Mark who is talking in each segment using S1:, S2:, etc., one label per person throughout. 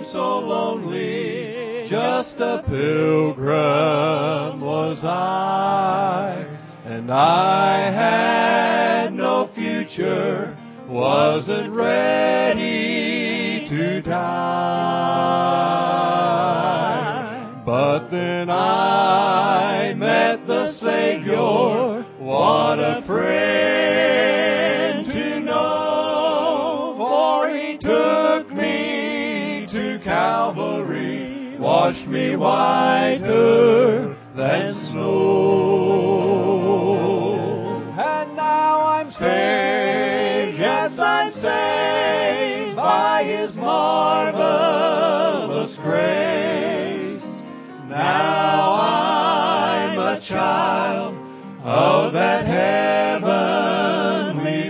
S1: so lonely, just a pilgrim was I, and I had no future, wasn't ready to die. But then I met the Savior, what a friend to know, for He took me to Calvary, washed me whiter than snow. And now I'm saved, yes, I'm saved by His marvelous grace. Now I'm a child of that heavenly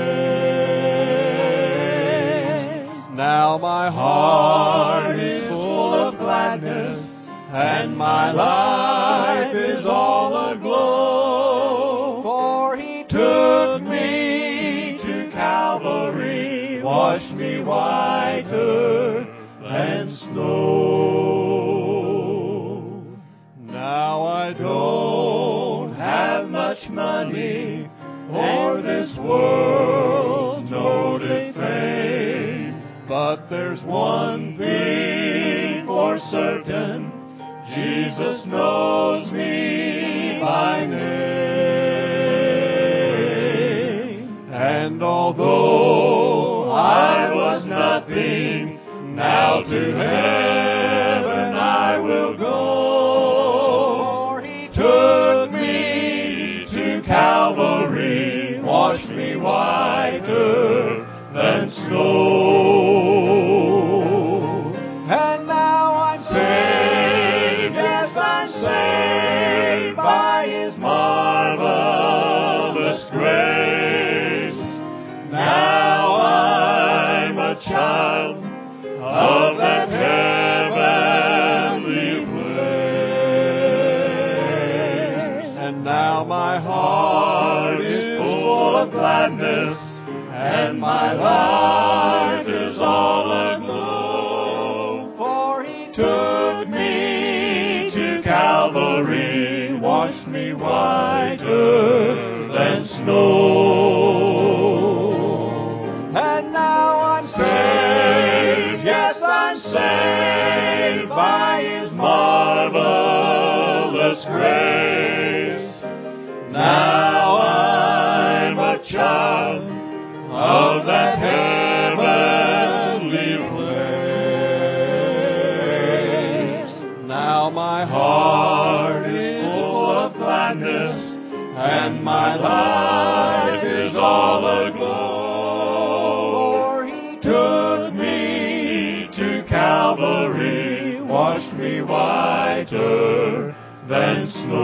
S1: place. Now my heart is full of gladness, and my life is all aglow, for He took me to Calvary, washed me whiter than snow. Now I don't have much money or this world's noted fame, but there's one thing for certain, Jesus knows me by name. And although I was nothing, now to heaven I will go, for He took me to Calvary, washed me whiter than snow. And now I'm saved, yes, I'm saved by His marvelous grace. Now I'm a child of that heavenly place. And now my heart is full of gladness, and my life is all aglow, for He took me to Calvary, washed me whiter than snow. And now I'm saved, yes, I'm saved by His marvelous grace. Now I'm a child of that heavenly place. Now my heart is full of gladness, and my life is all aglow, for He took me to Calvary, washed me whiter than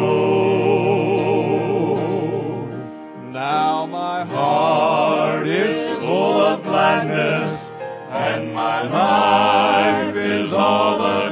S1: snow. Now my heart is full of gladness, and my life is all